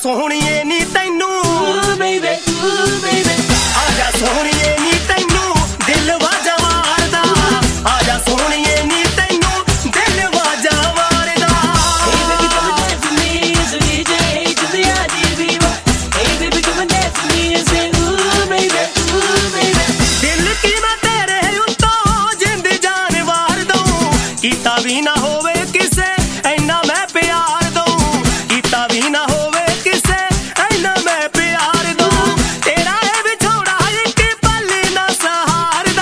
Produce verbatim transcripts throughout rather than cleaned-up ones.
सोहणीए नी तैनू baby, ooh baby, आजा सोहणीए नी तैनू दिल वाजा मारदा आजा सोहणीए नी तैनू दिल वाजा मारदा hey baby come and dance with me as a D J to the I D B. Hey baby come and dance with me and say ooh baby, ooh baby. दिल की मैं तेरे उत्तों जिंद जान वार दूं कीता भी ना होवे किसे ऐना मैं प्यार दूं कीता भी ना होवे किसे ऐना मैं प्यार दूं तेरा है विछोड़ा एक पल ना सहारदा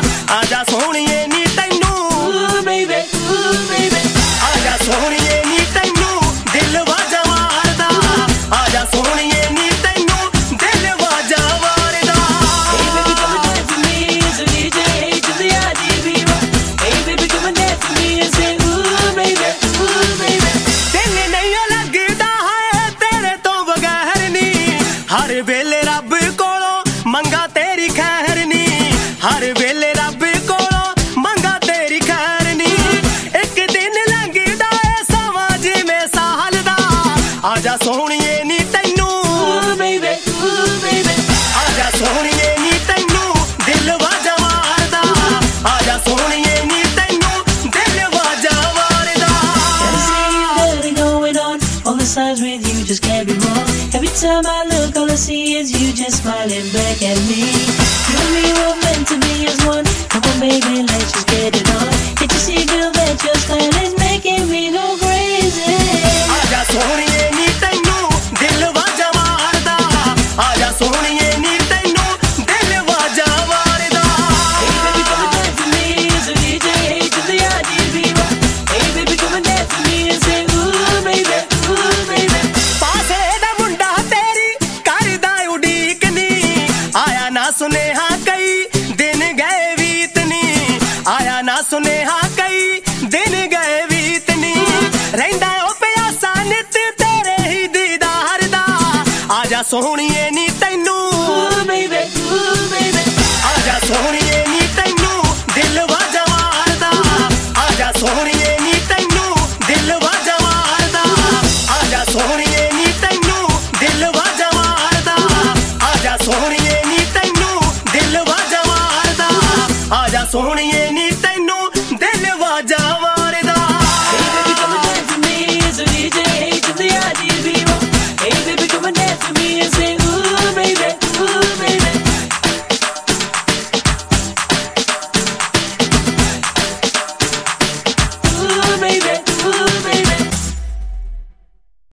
आजा सोहणीए नी तैनू Ooh baby, ooh baby, आजा सोहणीए नी तैनू दिल वाजा मारदा आजा सोहणीए नी तैनू दिल वाजा मारदा hey baby come and dance with me as a D J to the I D B. Hey baby come and dance with me and say ooh baby, ooh baby. दिल नहीं लगदा है तेरे तो बगैर नी हर वेले रब कोलों मंगा तेरी खैर नी हर वेले रब कोलों मंगा तेरी खैर नी एक दिन लंघदा है समा जिवें साल दा आजा सोहणीए नी तैनू Ooh baby, ooh baby, आजा सोहणीए नी तैनू दिल वाजा मारदा आजा सोहणीए नी तैनू दिल वाजा मारदा gotta see you really going on. All the signs with you just can't be wrong. Every time I look, all I see is you just smiling back at me. You and me were meant to be as one. Come on, baby, let's just get it on. Can't you see, girl, that your style is making me go crazy? आजा सोहणीए नी तैनू दिल वाजा मारदा आजा सोहणीए नी तैनू दिल वाजा मारदा Hey, baby, come and dance with me as a D J to the I D B. Hey, baby, come and dance with me and say, ooh, baby, ooh, baby. पासे दा मुंडा तेरी करदा उडीक नी आया ना सुनेहा कई दिन गए बीतनी आया ना सुनेहा कई दिन गए बीतनी रहिंदा ओ प्यासा नित तेरे ही दीदार दा आजा सोहणीए नी तैनू Ooh, baby, ooh, baby. आजा सोहणीए नी तैनू दिल वाजा मारदा आजा सोहणीए नी तैनू दिल वाजा मारदा आजा सोहणीए नी तैनू दिल वाजा मारदा आजा सोहणीए नी तैनू दिल वाजा मारदा आजा सोहणीए नी तैनू दिल वाजा मारदा Hey, baby, come and dance with me as a D J to the I D B. Hey, baby,